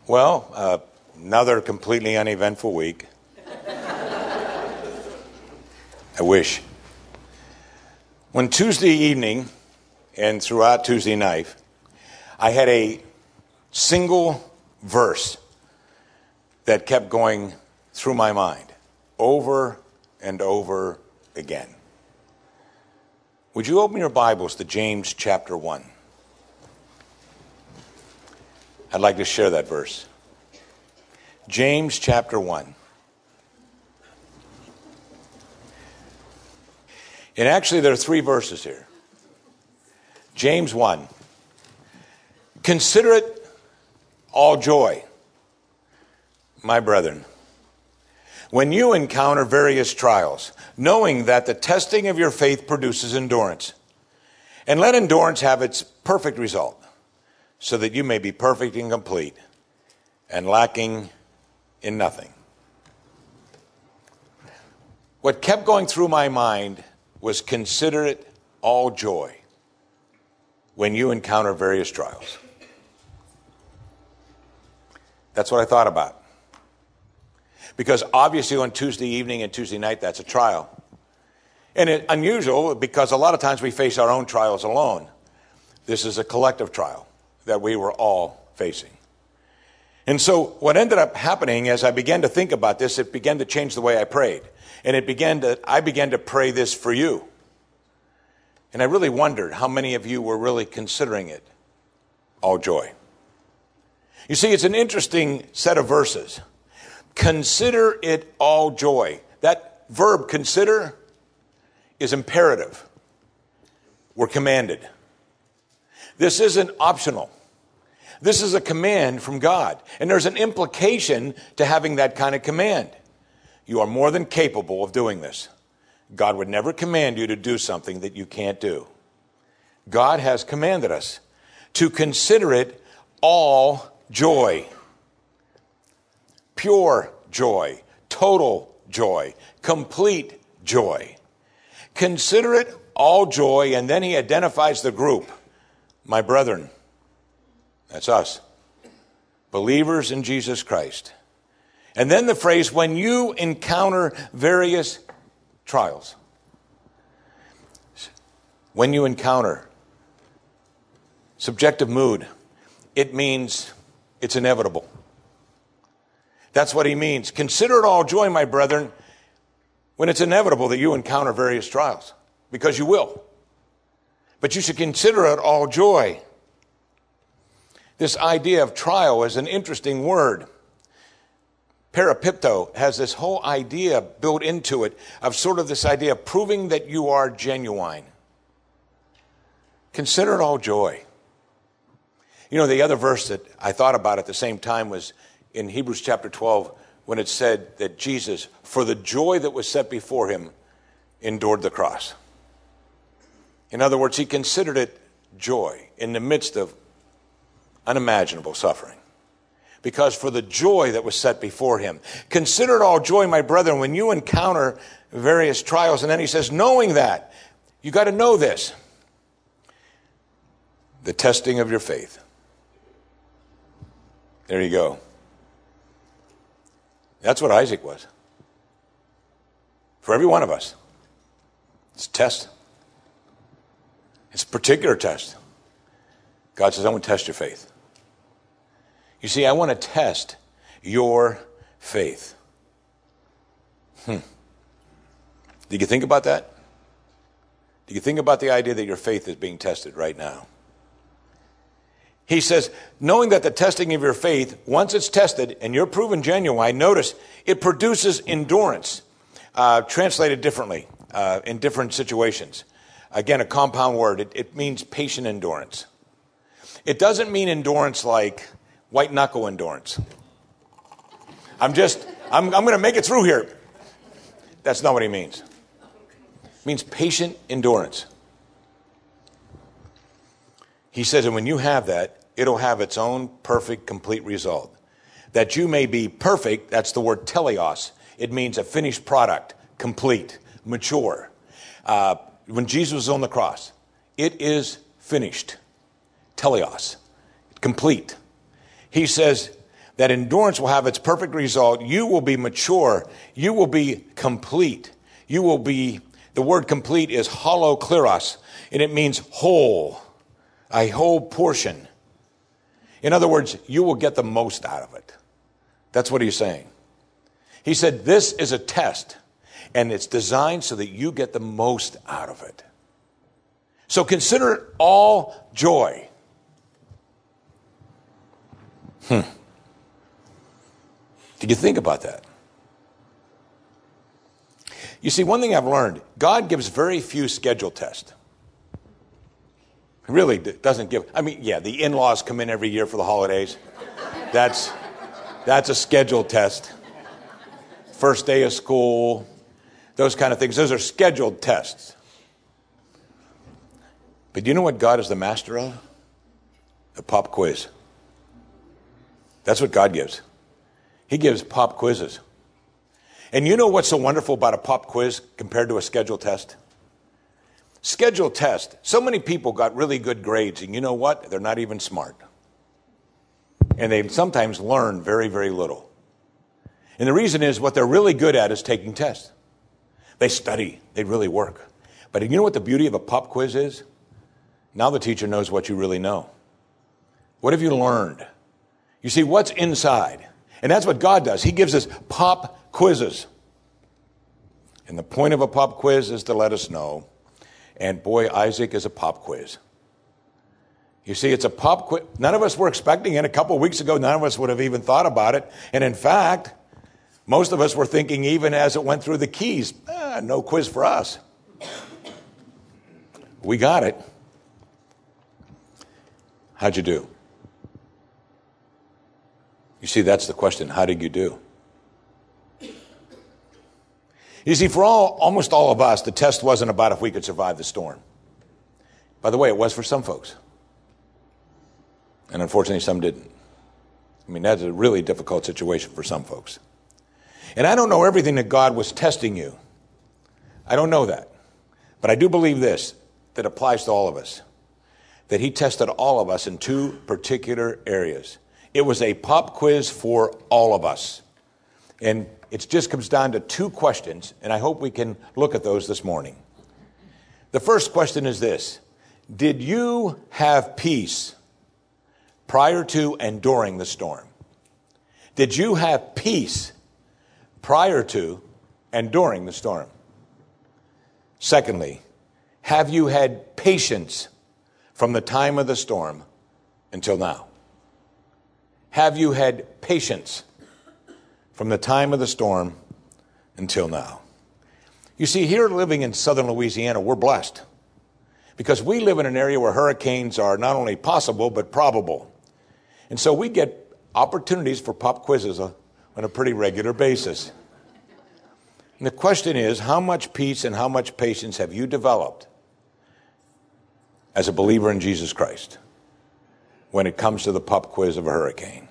Another completely uneventful week. I wish. When Tuesday evening and throughout Tuesday night, I had a single verse that kept going through my mind over and over again. Would you open your Bibles to James chapter 1? I'd like to share that verse. James chapter 1. And actually there are three verses here. James 1. Consider it all joy, my brethren, when you encounter various trials, knowing that the testing of your faith produces endurance. And let endurance have its perfect result, so that you may be perfect and complete, and lacking in nothing. What kept going through my mind was consider it all joy when you encounter various trials. That's what I thought about. Because obviously on Tuesday evening and Tuesday night, that's a trial. And it's unusual because a lot of times we face our own trials alone. This is a collective trial that we were all facing. And so what ended up happening as I began to think about this, it began to change the way I prayed. And I began to pray this for you. And I really wondered how many of you were really considering it all joy. You see, it's an interesting set of verses. Consider it all joy. That verb, consider, is imperative. We're commanded. This isn't optional. This is a command from God. And there's an implication to having that kind of command. You are more than capable of doing this. God would never command you to do something that you can't do. God has commanded us to consider it all joy. Pure joy, total joy, complete joy. Consider it all joy, and then he identifies the group. My brethren, that's us, believers in Jesus Christ. And then the phrase, when you encounter various trials. When you encounter subjective mood, it means it's inevitable. That's what he means. Consider it all joy, my brethren, when it's inevitable that you encounter various trials, because you will. But you should consider it all joy. This idea of trial is an interesting word. Parapipto has this whole idea built into it of sort of this idea of proving that you are genuine. Consider it all joy. You know, the other verse that I thought about at the same time was in Hebrews chapter 12, when it said that Jesus, for the joy that was set before him, endured the cross. In other words, he considered it joy in the midst of unimaginable suffering. Because for the joy that was set before him. Consider it all joy, my brethren, when you encounter various trials. And then he says, knowing that, you got to know this. The testing of your faith. There you go. That's what Isaac was. For every one of us. It's a test. It's a particular test. God says, I want to test your faith. You see, I want to test your faith. Did you think about that? Do you think about the idea that your faith is being tested right now? He says, knowing that the testing of your faith, once it's tested and you're proven genuine, notice it produces endurance, translated differently in different situations. Again, a compound word. It means patient endurance. It doesn't mean endurance like white knuckle endurance. I'm going to make it through here. That's not what he means. It means patient endurance. He says, and when you have that, it'll have its own perfect, complete result. That you may be perfect, that's the word teleos. It means a finished product, complete, mature. When Jesus was on the cross, it is finished. Teleos, complete. He says that endurance will have its perfect result. You will be mature. You will be complete. You will be, the word complete is holokleros, and it means whole, a whole portion. In other words, you will get the most out of it. That's what he's saying. He said, this is a test, and it's designed so that you get the most out of it. So consider it all joy. Did you think about that? You see, one thing I've learned, God gives very few scheduled tests. He really doesn't give. I mean, yeah, the in-laws come in every year for the holidays. That's a scheduled test. First day of school, those kind of things. Those are scheduled tests. But you know what God is the master of? The pop quiz. That's what God gives. He gives pop quizzes. And you know what's so wonderful about a pop quiz compared to a scheduled test? Scheduled test. So many people got really good grades, and you know what? They're not even smart. And they sometimes learn very, very little. And the reason is what they're really good at is taking tests. They study. They really work. But you know what the beauty of a pop quiz is? Now the teacher knows what you really know. What have you learned? You see, what's inside? And that's what God does. He gives us pop quizzes. And the point of a pop quiz is to let us know. And boy, Isaac is a pop quiz. You see, it's a pop quiz. None of us were expecting it. A couple of weeks ago, none of us would have even thought about it. And in fact, most of us were thinking even as it went through the keys, no quiz for us. We got it. How'd you do? You see, that's the question. How did you do? You see, for almost all of us, the test wasn't about if we could survive the storm. By the way, it was for some folks. And unfortunately, some didn't. I mean, that's a really difficult situation for some folks. And I don't know everything that God was testing you. I don't know that. But I do believe this, that applies to all of us. That he tested all of us in two particular areas. It was a pop quiz for all of us. And it just comes down to two questions, and I hope we can look at those this morning. The first question is this: did you have peace prior to and during the storm? Did you have peace prior to and during the storm? Secondly, have you had patience from the time of the storm until now? Have you had patience from the time of the storm until now? You see, here living in southern Louisiana, we're blessed because we live in an area where hurricanes are not only possible, but probable. And so we get opportunities for pop quizzes on a pretty regular basis. And the question is, how much peace and how much patience have you developed as a believer in Jesus Christ when it comes to the pop quiz of a hurricane?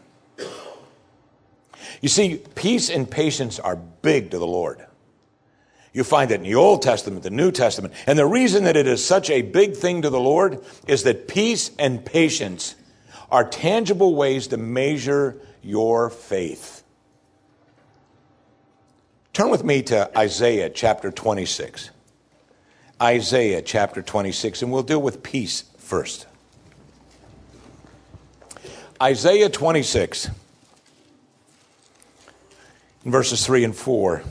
You see, peace and patience are big to the Lord. You find it in the Old Testament, the New Testament. And the reason that it is such a big thing to the Lord is that peace and patience are tangible ways to measure your faith. Turn with me to Isaiah chapter 26. Isaiah chapter 26, and we'll deal with peace first. Isaiah 26, verses 3 and 4.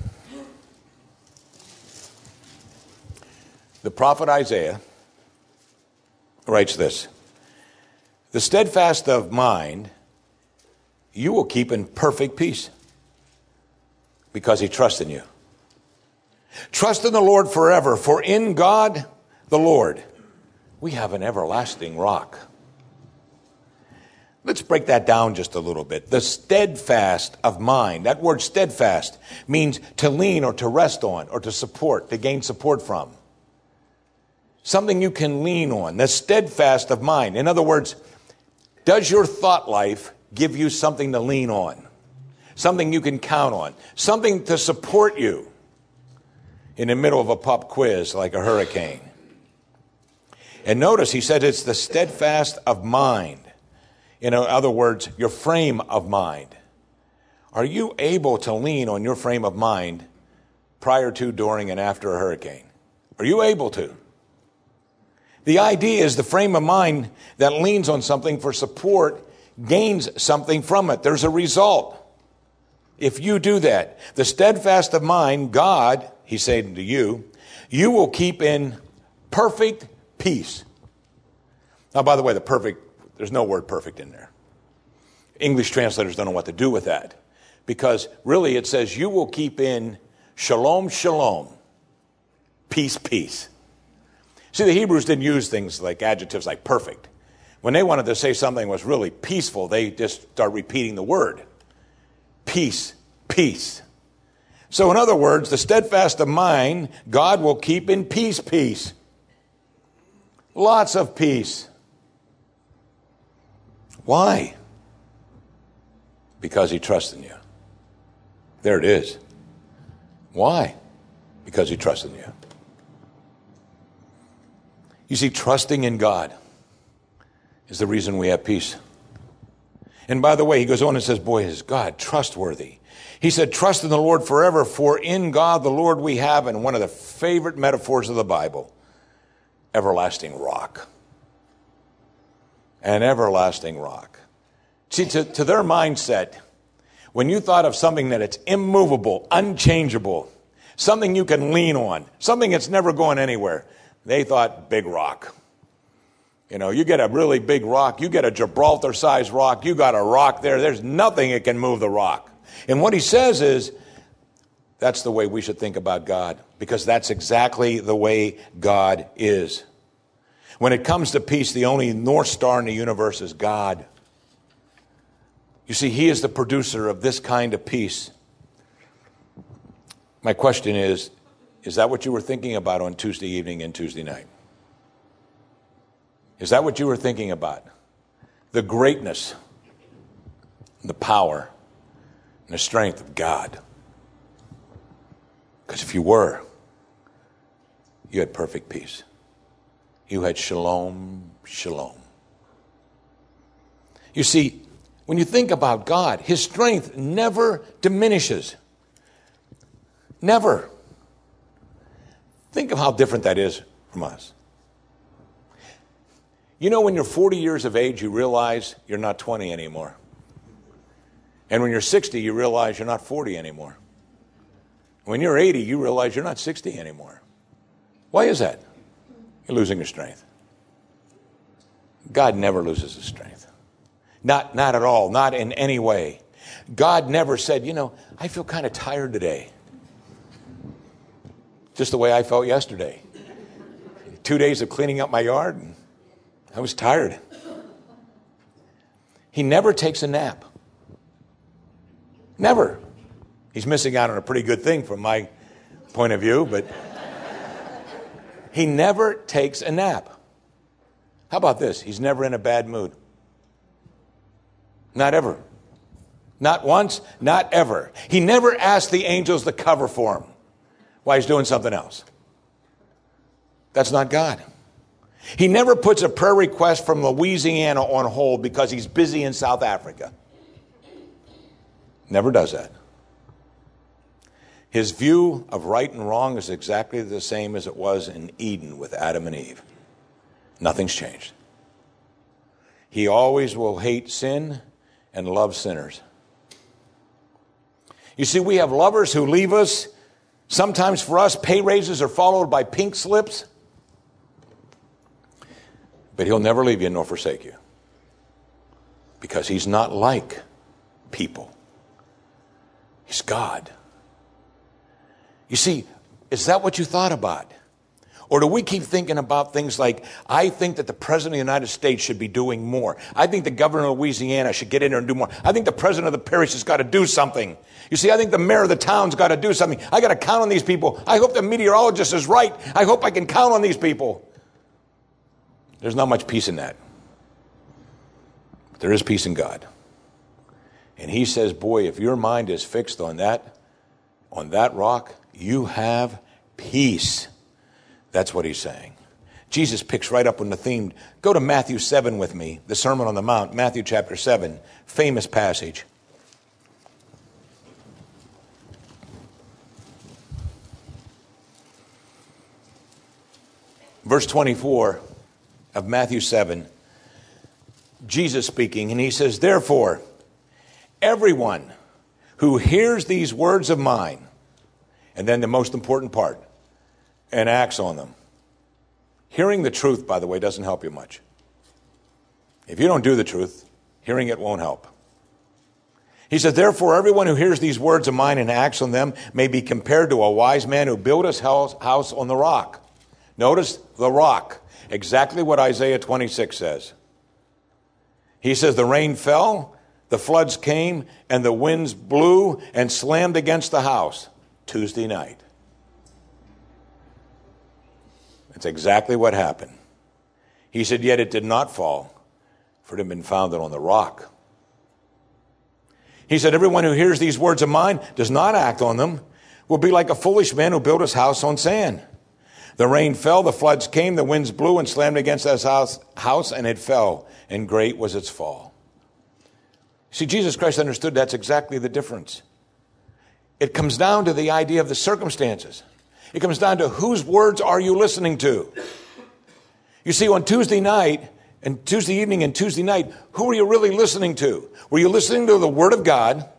The prophet Isaiah writes this: the steadfast of mind you will keep in perfect peace, because he trusts in you. Trust in the Lord forever, for in God the Lord we have an everlasting rock. Let's break that down just a little bit. The steadfast of mind. That word steadfast means to lean or to rest on or to support, to gain support from. Something you can lean on. The steadfast of mind. In other words, does your thought life give you something to lean on? Something you can count on? Something to support you in the middle of a pop quiz like a hurricane? And notice he said it's the steadfast of mind. In other words, your frame of mind. Are you able to lean on your frame of mind prior to, during, and after a hurricane? Are you able to? The idea is the frame of mind that leans on something for support gains something from it. There's a result. If you do that, the steadfast of mind, God, he's saying to you, you will keep in perfect peace. Now, by the way, there's no word perfect in there. English translators don't know what to do with that. Because really it says you will keep in shalom, shalom, peace, peace. See, the Hebrews didn't use things like adjectives like perfect. When they wanted to say something was really peaceful, they just start repeating the word. Peace, peace. So in other words, the steadfast of mind, God will keep in peace, peace. Lots of peace. Why? Because he trusts in you. There it is. Why? Because he trusts in you. You see, trusting in God is the reason we have peace. And by the way, he goes on and says, boy, is God trustworthy. He said, trust in the Lord forever, for in God the Lord we have, and one of the favorite metaphors of the Bible, everlasting rock. An everlasting rock. See, to their mindset, when you thought of something that it's immovable, unchangeable, something you can lean on, something that's never going anywhere, they thought big rock. You know, you get a really big rock, you get a Gibraltar-sized rock, you got a rock there, there's nothing that can move the rock. And what he says is, that's the way we should think about God, because that's exactly the way God is. When it comes to peace, the only North Star in the universe is God. You see, he is the producer of this kind of peace. My question is that what you were thinking about on Tuesday evening and Tuesday night? Is that what you were thinking about? The greatness, the power, and the strength of God. Because if you were, you had perfect peace. You had shalom, shalom. You see, when you think about God, his strength never diminishes. Never. Think of how different that is from us. You know, when you're 40 years of age, you realize you're not 20 anymore. And when you're 60, you realize you're not 40 anymore. When you're 80, you realize you're not 60 anymore. Why is that? You're losing your strength. God never loses his strength. Not at all, not in any way. God never said, you know, I feel kind of tired today. Just the way I felt yesterday. 2 days of cleaning up my yard, and I was tired. He never takes a nap. Never. He's missing out on a pretty good thing from my point of view, but he never takes a nap. How about this? He's never in a bad mood. Not ever. Not once, not ever. He never asked the angels to cover for him while he's doing something else. That's not God. He never puts a prayer request from Louisiana on hold because he's busy in South Africa. Never does that. His view of right and wrong is exactly the same as it was in Eden with Adam and Eve. Nothing's changed. He always will hate sin and love sinners. You see, we have lovers who leave us. Sometimes for us, pay raises are followed by pink slips. But he'll never leave you nor forsake you. Because he's not like people. He's God. You see, is that what you thought about? Or do we keep thinking about things like, I think that the President of the United States should be doing more. I think the governor of Louisiana should get in there and do more. I think the president of the parish has got to do something. You see, I think the mayor of the town's got to do something. I got to count on these people. I hope the meteorologist is right. I hope I can count on these people. There's not much peace in that. But there is peace in God. And he says, boy, if your mind is fixed on that rock, you have peace. That's what he's saying. Jesus picks right up on the theme. Go to Matthew 7 with me, the Sermon on the Mount, Matthew chapter 7, famous passage. Verse 24 of Matthew 7, Jesus speaking, and he says, therefore, everyone who hears these words of mine, and then the most important part, and acts on them. Hearing the truth, by the way, doesn't help you much. If you don't do the truth, hearing it won't help. He says, therefore, everyone who hears these words of mine and acts on them may be compared to a wise man who built his house on the rock. Notice the rock, exactly what Isaiah 26 says. He says, the rain fell, the floods came, and the winds blew and slammed against the house Tuesday night. That's exactly what happened. He said, yet it did not fall, for it had been founded on the rock. He said, everyone who hears these words of mine, does not act on them, will be like a foolish man who built his house on sand. The rain fell, the floods came, the winds blew and slammed against that house, and it fell, and great was its fall. See, Jesus Christ understood that's exactly the difference. It comes down to the idea of the circumstances. It comes down to whose words are you listening to? You see, on Tuesday night, and Tuesday evening and Tuesday night, who are you really listening to? Were you listening to the Word of God?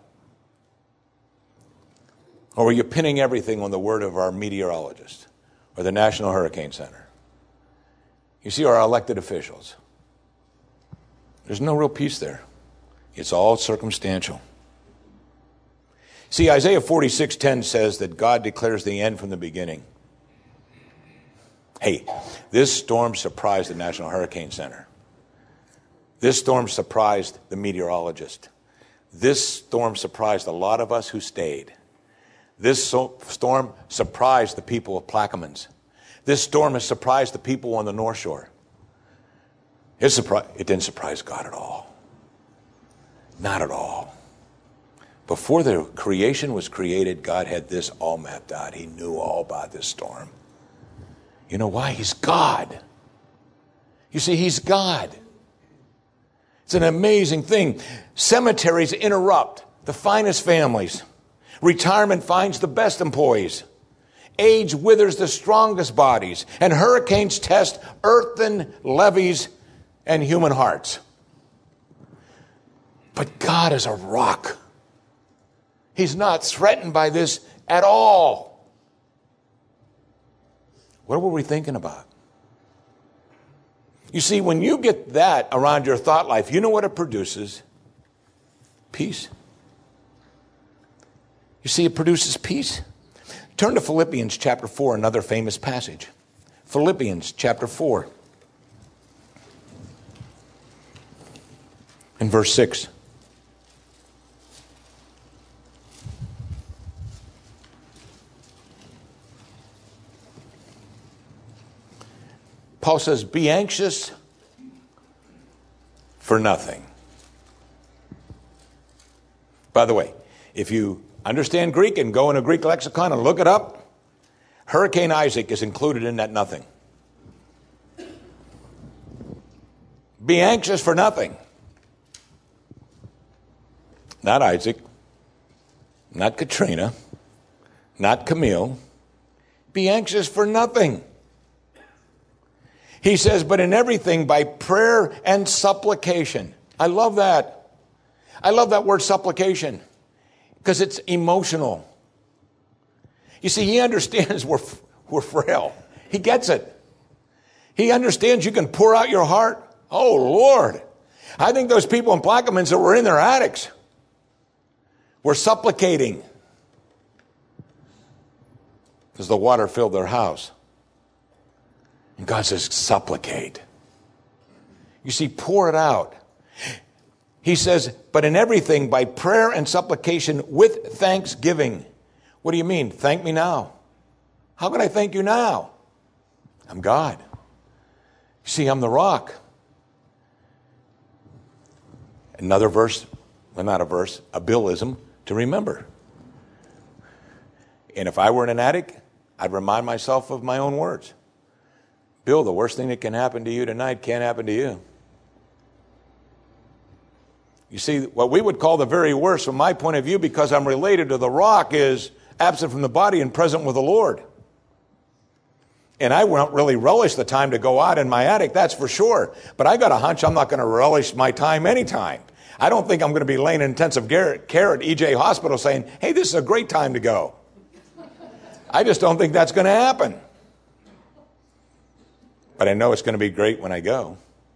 Or were you pinning everything on the word of our meteorologist or the National Hurricane Center? You see, our elected officials. There's no real peace there. It's all circumstantial. See, Isaiah 46:10 says that God declares the end from the beginning. Hey, this storm surprised the National Hurricane Center. This storm surprised the meteorologist. This storm surprised a lot of us who stayed. This storm surprised the people of Plaquemines. This storm has surprised the people on the North Shore. It didn't surprise God at all. Not at all. Before the creation was created, God had this all mapped out. He knew all about this storm. You know why? He's God. You see, he's God. It's an amazing thing. Cemeteries interrupt the finest families. Retirement finds the best employees. Age withers the strongest bodies. And hurricanes test earthen levees and human hearts. But God is a rock. He's not threatened by this at all. What were we thinking about? You see, when you get that around your thought life, you know what it produces? Peace. You see, it produces peace. Turn to Philippians chapter 4, another famous passage. Philippians chapter 4. And verse 6. Paul says, be anxious for nothing. By the way, if you understand Greek and go in a Greek lexicon and look it up, Hurricane Isaac is included in that nothing. Be anxious for nothing. Not Isaac, not Katrina, not Camille. Be anxious for nothing. He says, but in everything by prayer and supplication. I love that. I love that word supplication because it's emotional. You see, he understands we're frail. He gets it. He understands you can pour out your heart. Oh, Lord. I think those people in Plaquemines that were in their attics were supplicating because the water filled their house. And God says, supplicate. You see, pour it out. He says, but in everything by prayer and supplication with thanksgiving. What do you mean? Thank me now. How can I thank you now? I'm God. You see, I'm the rock. Another verse, well, not a verse, a billism to remember. And if I were in an attic, I'd remind myself of my own words. Bill, the worst thing that can happen to you tonight can't happen to you. You see, what we would call the very worst from my point of view, because I'm related to the rock, is absent from the body and present with the Lord. And I won't really relish the time to go out in my attic, that's for sure. But I got a hunch I'm not going to relish my time anytime. I don't think I'm going to be laying in intensive care at EJ Hospital saying, hey, this is a great time to go. I just don't think that's going to happen. But I know it's going to be great when I go.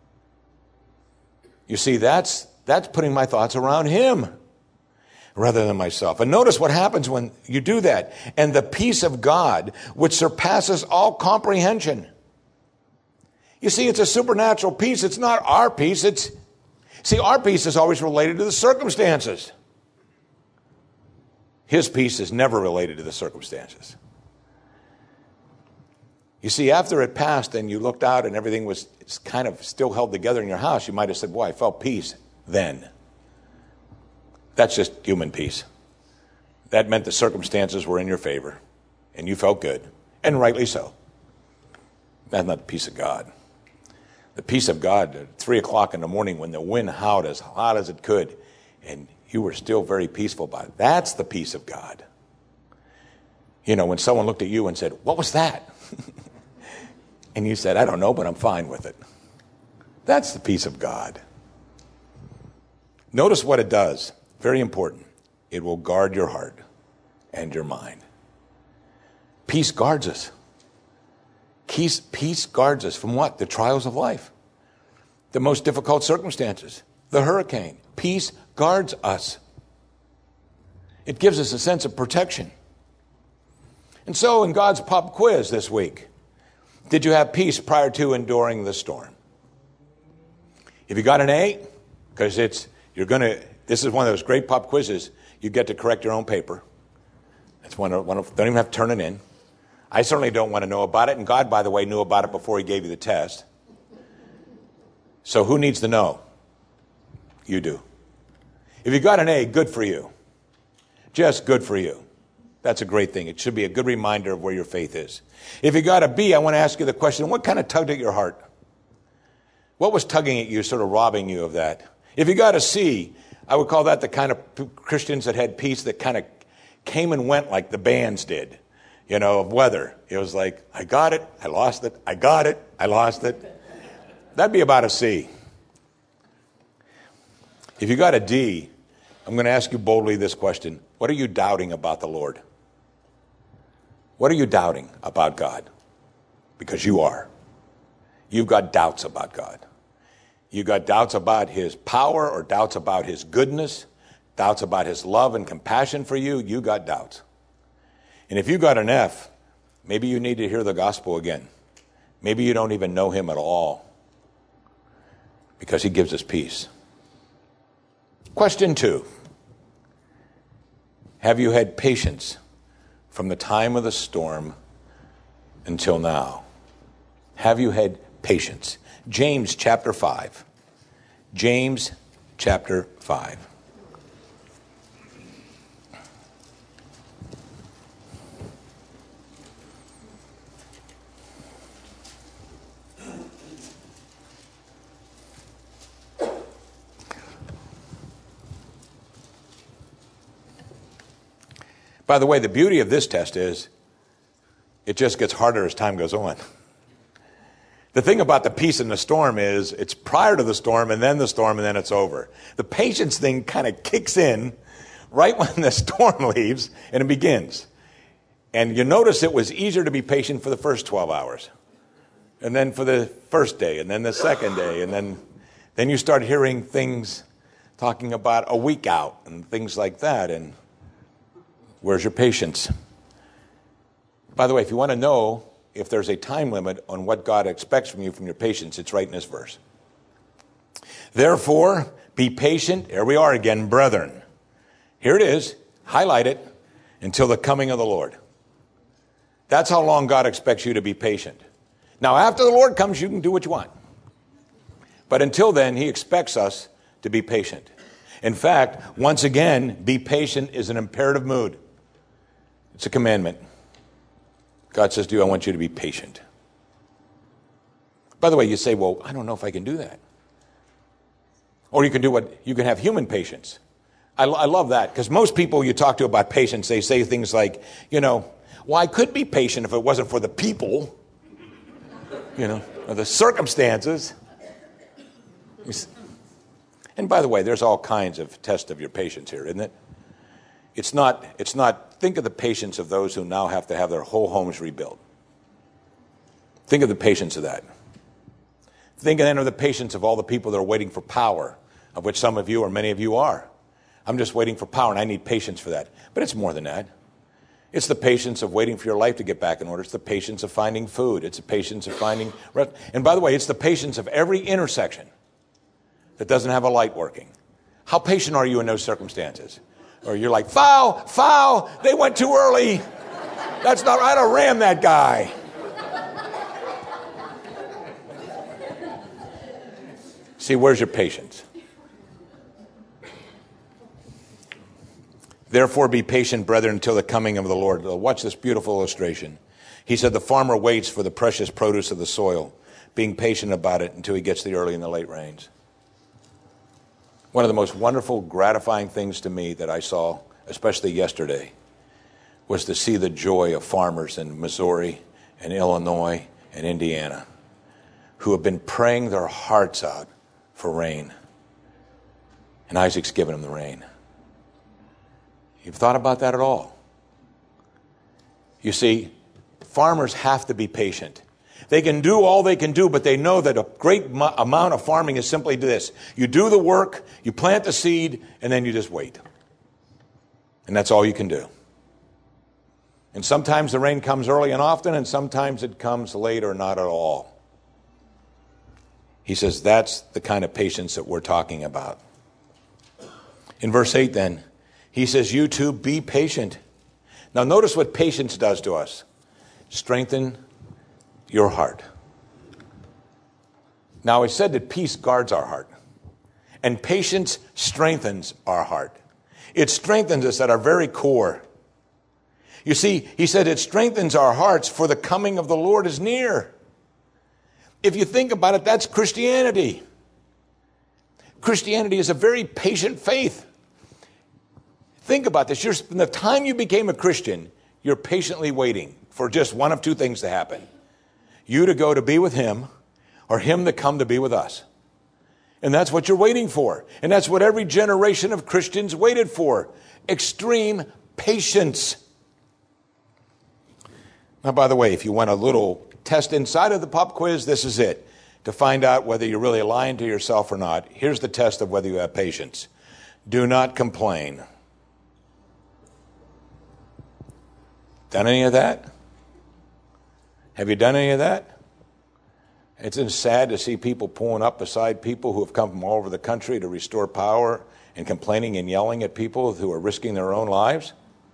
You see, that's putting my thoughts around him rather than myself. And notice what happens when you do that. And the peace of God, which surpasses all comprehension. You see, it's a supernatural peace. It's not our peace. See, our peace is always related to the circumstances. His peace is never related to the circumstances. You see, after it passed and you looked out and everything was kind of still held together in your house, you might have said, boy, I felt peace then. That's just human peace. That meant the circumstances were in your favor, and you felt good, and rightly so. That's not the peace of God. The peace of God at 3 o'clock in the morning when the wind howled as hot as it could, and you were still very peaceful about it. That's the peace of God. You know, when someone looked at you and said, what was that? And you said, I don't know, but I'm fine with it. That's the peace of God. Notice what it does. Very important. It will guard your heart and your mind. Peace guards us. Peace guards us from what? The trials of life. The most difficult circumstances. The hurricane. Peace guards us. It gives us a sense of protection. And so in God's pop quiz this week, did you have peace prior to and during the storm? If you got an A, because this is one of those great pop quizzes, you get to correct your own paper. That's don't even have to turn it in. I certainly don't want to know about it, and God, by the way, knew about it before he gave you the test. So who needs to know? You do. If you got an A, good for you. Just good for you. That's a great thing. It should be a good reminder of where your faith is. If you got a B, I want to ask you the question, what kind of tugged at your heart? What was tugging at you, sort of robbing you of that? If you got a C, I would call that the kind of Christians that had peace that kind of came and went like the bands did, of weather. It was like, I got it, I lost it, I got it, I lost it. That'd be about a C. If you got a D, I'm going to ask you boldly this question. What are you doubting about the Lord? What are you doubting about God? Because you are. You've got doubts about God. You've got doubts about his power or doubts about his goodness, doubts about his love and compassion for you. You got doubts. And if you got an F, maybe you need to hear the gospel again. Maybe you don't even know him at all because he gives us peace. Question 2. Have you had patience from the time of the storm until now? Have you had patience? James chapter 5. James chapter 5. By the way, the beauty of this test is it just gets harder as time goes on. The thing about the peace in the storm is it's prior to the storm and then it's over. The patience thing kind of kicks in right when the storm leaves and it begins. And you notice it was easier to be patient for the first 12 hours. And then for the first day and then the second day. And then you start hearing things talking about a week out and things like that. And where's your patience? By the way, if you want to know if there's a time limit on what God expects from you from your patience, it's right in this verse. Therefore, be patient. Here we are again, brethren. Here it is. Highlight it until the coming of the Lord. That's how long God expects you to be patient. Now, after the Lord comes, you can do what you want. But until then, he expects us to be patient. In fact, once again, be patient is an imperative mood. It's a commandment. God says to you, I want you to be patient. By the way, you say, well, I don't know if I can do that. Or you can have human patience. I love that because most people you talk to about patience, they say things like, well, I could be patient if it wasn't for the people. or the circumstances. And by the way, there's all kinds of tests of your patience here, isn't it? It's not, think of the patience of those who now have to have their whole homes rebuilt. Think of the patience of that. Think then of the patience of all the people that are waiting for power, of which some of you or many of you are. I'm just waiting for power, and I need patience for that. But it's more than that. It's the patience of waiting for your life to get back in order. It's the patience of finding food. It's the patience of finding rest. And by the way, it's the patience of every intersection that doesn't have a light working. How patient are you in those circumstances? Or you're like, foul, they went too early. That's not right, I'll ram that guy. See, where's your patience? Therefore be patient, brethren, until the coming of the Lord. Watch this beautiful illustration. He said the farmer waits for the precious produce of the soil, being patient about it until he gets the early and the late rains. One of the most wonderful, gratifying things to me that I saw, especially yesterday, was to see the joy of farmers in Missouri and Illinois and Indiana who have been praying their hearts out for rain. And Isaac's given them the rain. You've thought about that at all? You see, farmers have to be patient. They can do all they can do, but they know that a great amount of farming is simply this. You do the work, you plant the seed, and then you just wait. And that's all you can do. And sometimes the rain comes early and often, and sometimes it comes late or not at all. He says that's the kind of patience that we're talking about. In verse 8 then, he says, you too be patient. Now notice what patience does to us. Strengthen your heart. Now it's said that peace guards our heart. And patience strengthens our heart. It strengthens us at our very core. You see, he said it strengthens our hearts for the coming of the Lord is near. If you think about it, that's Christianity. Christianity is a very patient faith. Think about this. From the time you became a Christian, you're patiently waiting for just one of two things to happen. You to go to be with him, or him to come to be with us. And that's what you're waiting for. And that's what every generation of Christians waited for. Extreme patience. Now, by the way, if you want a little test inside of the pop quiz, this is it. To find out whether you're really lying to yourself or not, here's the test of whether you have patience. Do not complain. Done any of that? Have you done any of that? It's sad to see people pulling up beside people who have come from all over the country to restore power and complaining and yelling at people who are risking their own lives.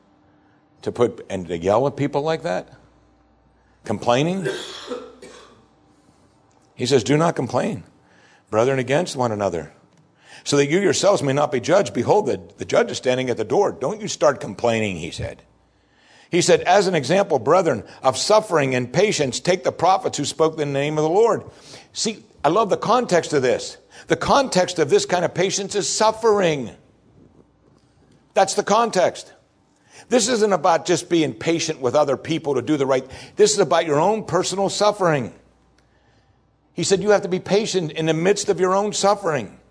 To yell at people like that? Complaining? He says, do not complain, brethren, against one another, so that you yourselves may not be judged. Behold, the judge is standing at the door. Don't you start complaining, he said. He said, as an example, brethren, of suffering and patience, take the prophets who spoke in the name of the Lord. See, I love the context of this. The context of this kind of patience is suffering. That's the context. This isn't about just being patient with other people to do the right. This is about your own personal suffering. He said you have to be patient in the midst of your own suffering.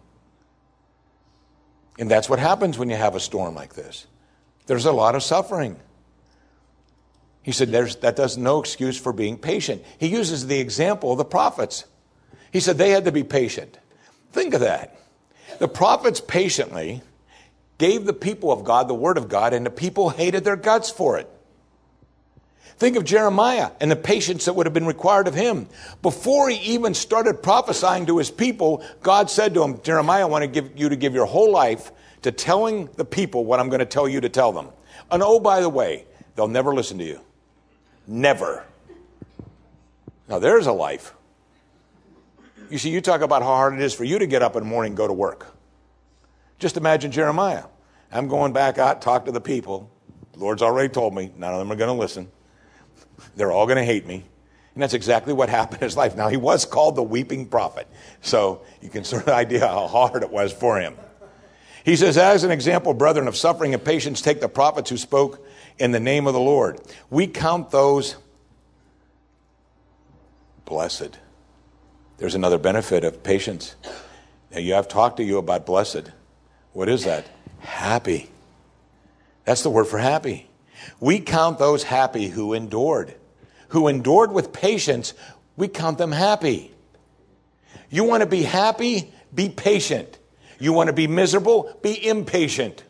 And that's what happens when you have a storm like this. There's a lot of suffering. He said that's no excuse for being patient. He uses the example of the prophets. He said they had to be patient. Think of that. The prophets patiently gave the people of God the word of God, and the people hated their guts for it. Think of Jeremiah and the patience that would have been required of him. Before he even started prophesying to his people, God said to him, Jeremiah, I want to give your whole life to telling the people what I'm going to tell you to tell them. And oh, by the way, they'll never listen to you. Never. Now there's a life. You see, you talk about how hard it is for you to get up in the morning and go to work. Just imagine Jeremiah. I'm going back out, talk to the people. The Lord's already told me, none of them are going to listen. They're all going to hate me. And that's exactly what happened in his life. Now, he was called the weeping prophet. So you can sort of idea how hard it was for him. He says, as an example, brethren, of suffering and patience, take the prophets who spoke in the name of the Lord. We count those blessed. There's another benefit of patience. Now, I've talked to you about blessed. What is that? Happy. That's the word for happy. We count those happy who endured. Who endured with patience, we count them happy. You want to be happy? Be patient. You want to be miserable? Be impatient.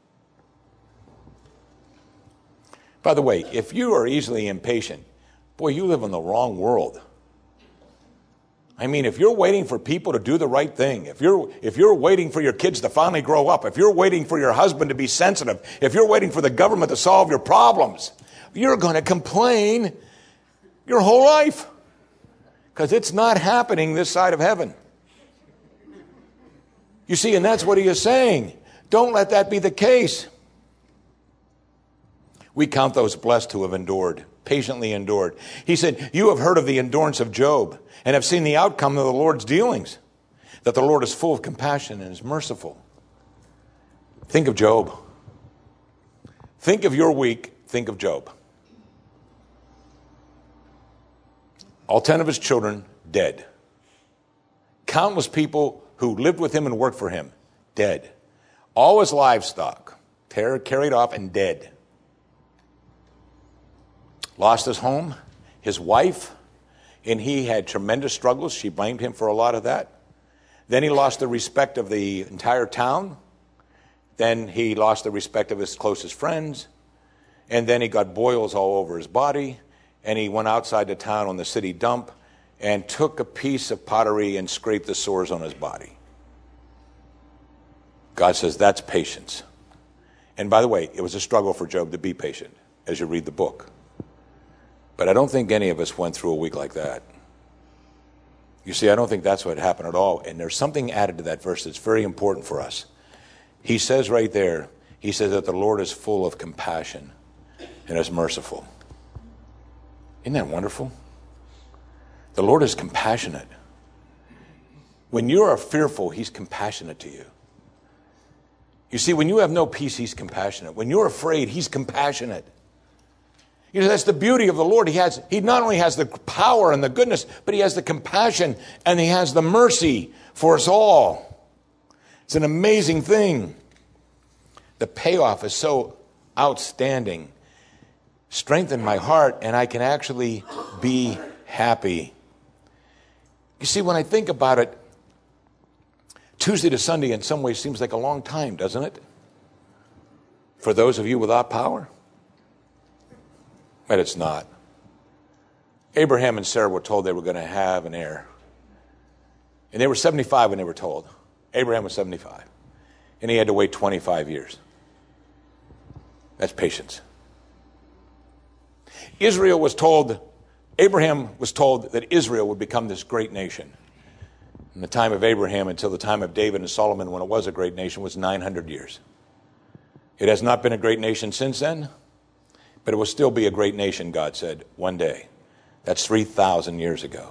By the way, if you are easily impatient, boy, you live in the wrong world. I mean, if you're waiting for people to do the right thing, if you're waiting for your kids to finally grow up, if you're waiting for your husband to be sensitive, if you're waiting for the government to solve your problems, you're going to complain your whole life because it's not happening this side of heaven. You see, and that's what he is saying. Don't let that be the case. We count those blessed who have endured, patiently endured. He said, you have heard of the endurance of Job and have seen the outcome of the Lord's dealings, that the Lord is full of compassion and is merciful. Think of Job. Think of your week. Think of Job. All 10 of his children dead. Countless people who lived with him and worked for him dead. All his livestock carried off and dead. Lost his home, his wife, and he had tremendous struggles. She blamed him for a lot of that. Then he lost the respect of the entire town. Then he lost the respect of his closest friends. And then he got boils all over his body. And he went outside the town on the city dump and took a piece of pottery and scraped the sores on his body. God says that's patience. And by the way, it was a struggle for Job to be patient as you read the book. But I don't think any of us went through a week like that. You see, I don't think that's what happened at all. And there's something added to that verse that's very important for us. He says right there, he says that the Lord is full of compassion and is merciful. Isn't that wonderful? The Lord is compassionate. When you are fearful, he's compassionate to you. You see, when you have no peace, he's compassionate. When you're afraid, he's compassionate. You know, that's the beauty of the Lord. He not only has the power and the goodness, but he has the compassion and he has the mercy for us all. It's an amazing thing. The payoff is so outstanding. Strengthen my heart and I can actually be happy. You see, when I think about it, Tuesday to Sunday in some ways seems like a long time, doesn't it? For those of you without power. But it's not. Abraham and Sarah were told they were going to have an heir. And they were 75 when they were told. Abraham was 75. And he had to wait 25 years. That's patience. Abraham was told that Israel would become this great nation. From the time of Abraham until the time of David and Solomon, when it was a great nation, was 900 years. It has not been a great nation since then. But it will still be a great nation, God said, one day. That's 3,000 years ago.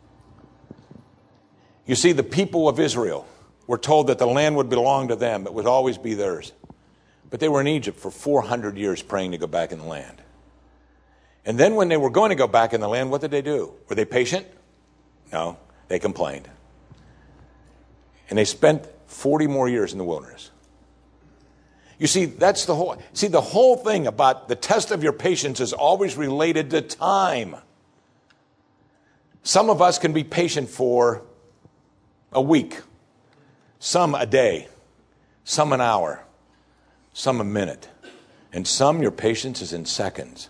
You see, the people of Israel were told that the land would belong to them. It would always be theirs. But they were in Egypt for 400 years praying to go back in the land. And then when they were going to go back in the land, what did they do? Were they patient? No, they complained. And they spent 40 more years in the wilderness. You see, that's the whole thing about the test of your patience is always related to time. Some of us can be patient for a week, some a day, some an hour, some a minute, and some your patience is in seconds.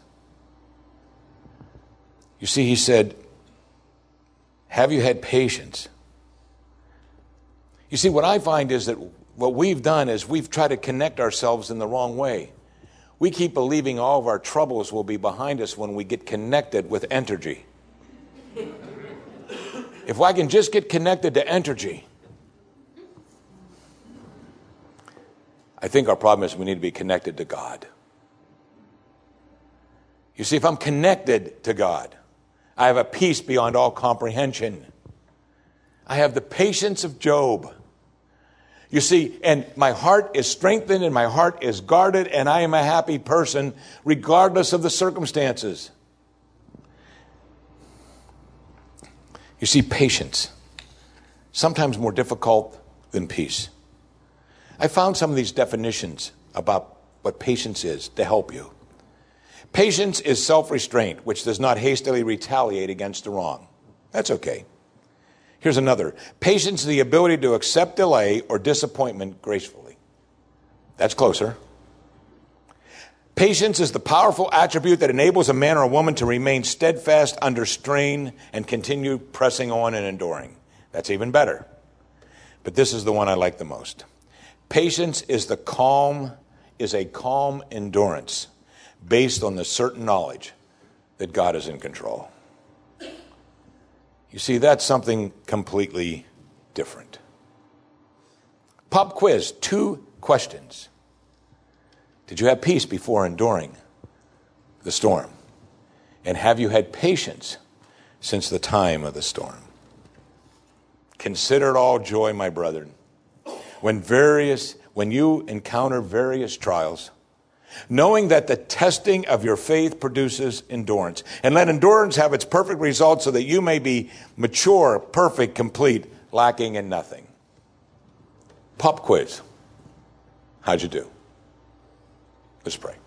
You see, he said, have you had patience? You see, what I find is that what we've done is we've tried to connect ourselves in the wrong way. We keep believing all of our troubles will be behind us when we get connected with Entergy. If I can just get connected to Entergy, I think our problem is we need to be connected to God. You see, if I'm connected to God, I have a peace beyond all comprehension. I have the patience of Job. You see, and my heart is strengthened and my heart is guarded and I am a happy person regardless of the circumstances. You see, patience, sometimes more difficult than peace. I found some of these definitions about what patience is to help you. Patience is self-restraint, which does not hastily retaliate against the wrong. That's okay. Here's another. Patience is the ability to accept delay or disappointment gracefully. That's closer. Patience is the powerful attribute that enables a man or a woman to remain steadfast under strain and continue pressing on and enduring. That's even better. But this is the one I like the most. Patience is a calm endurance based on the certain knowledge that God is in control. You see, that's something completely different. Pop quiz, 2 questions. Did you have peace before enduring the storm? And have you had patience since the time of the storm? Consider it all joy, my brethren, when you encounter various trials, knowing that the testing of your faith produces endurance. And let endurance have its perfect result so that you may be mature, perfect, complete, lacking in nothing. Pop quiz. How'd you do? Let's pray.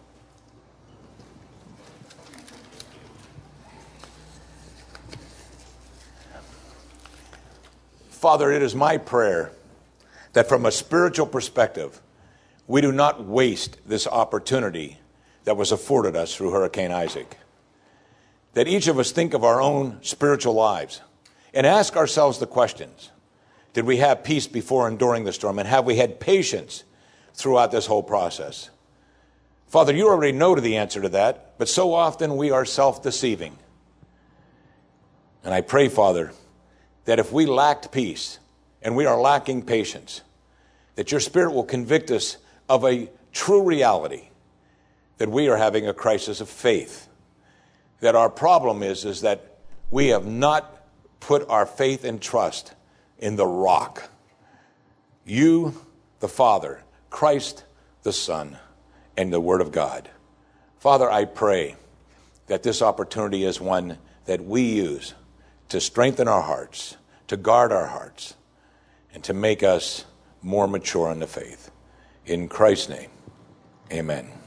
Father, it is my prayer that from a spiritual perspective, we do not waste this opportunity that was afforded us through Hurricane Isaac. That each of us think of our own spiritual lives and ask ourselves the questions. Did we have peace before and during the storm? And have we had patience throughout this whole process? Father, you already know the answer to that, but so often we are self-deceiving. And I pray, Father, that if we lacked peace and we are lacking patience, that your Spirit will convict us of a true reality, that we are having a crisis of faith. That our problem is that we have not put our faith and trust in the rock. You, the Father, Christ, the Son, and the Word of God. Father, I pray that this opportunity is one that we use to strengthen our hearts, to guard our hearts, and to make us more mature in the faith. In Christ's name, amen.